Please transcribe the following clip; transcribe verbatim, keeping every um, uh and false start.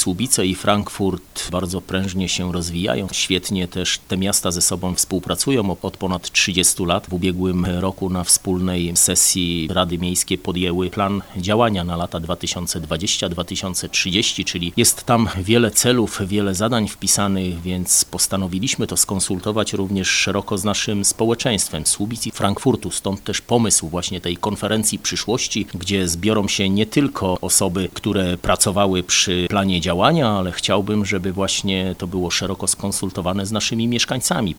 Słubice i Frankfurt bardzo prężnie się rozwijają. Świetnie też te miasta ze sobą współpracują od ponad trzydziestu lat. W ubiegłym roku na wspólnej sesji Rady Miejskiej podjęły plan działania na lata dwa tysiące dwudziesty do dwa tysiące trzydziestego, czyli jest tam wiele celów, wiele zadań wpisanych, więc postanowiliśmy to skonsultować również szeroko z naszym społeczeństwem Słubic i Frankfurtu. Stąd też pomysł właśnie tej konferencji przyszłości, gdzie zbiorą się nie tylko osoby, które pracowały przy planie działania, ale chciałbym, żeby właśnie to było szeroko skonsultowane z naszymi mieszkańcami.